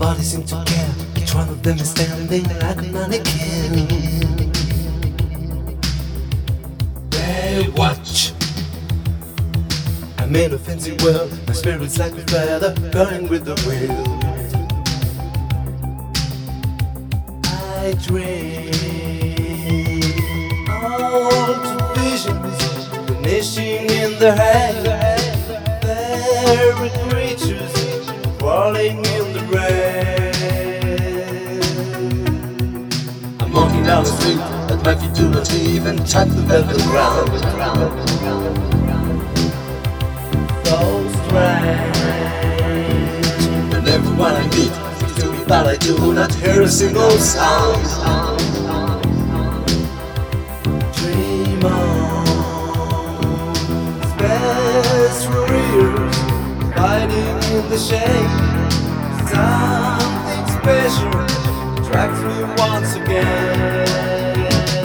nobody seems to care. Each one of them is standing like a mannequin. They watch. I'm in a fancy world. My spirit's like a feather going with the wind. I dream all to visions vanishing in the haze. Fairy creatures crawling in the rain. I'm walking down the street, but my feet do not even touch the velvet ground. So strange, and everyone I meet speaks to me, but I do not hear a single sound. Dream on, space for years, hiding in the shade. Something special attracts me once again.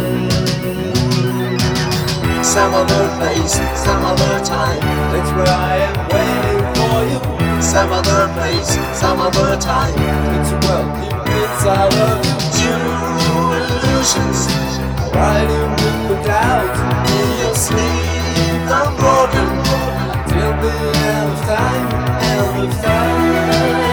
Some other place, some other time, that's where I am waiting for you. Some other place, some other time, it's a world deep inside of you. Two illusions, riding in the clouds. In your sleep, I'm broken till the end of time, end of time.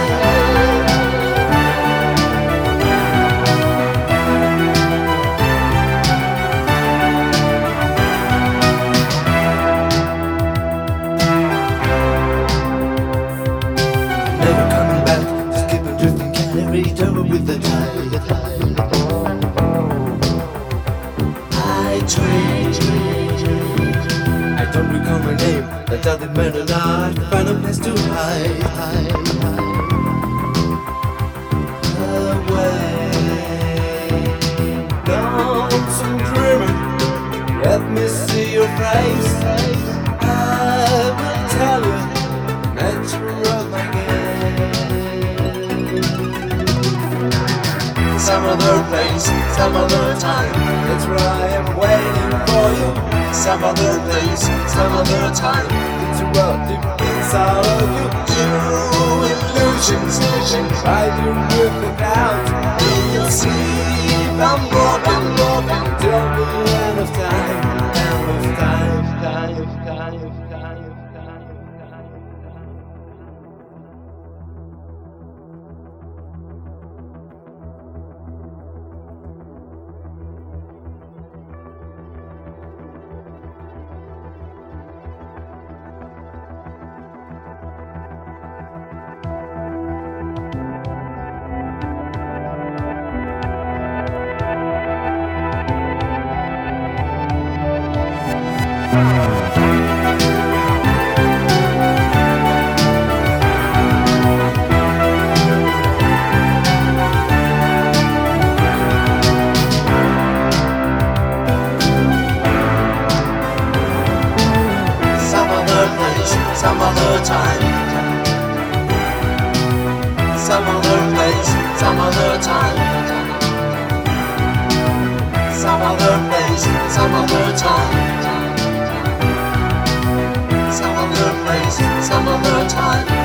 Over with the tide. I dream. I don't recall my name. That doesn't matter now. I find a place to hide. Away, lonesome dreamer. Let me see your face. I will tell you the nature of my game. Some other place, some other time, that's where I am waiting for you. Some other place, some other time, it's a world deep inside of you. Two illusions, riding with the clouds. In your sleep, I'm broken till the end of time, end of time, time, time, time. Some other time, some other place, some other time, some other place, some other time, some other place, some other time.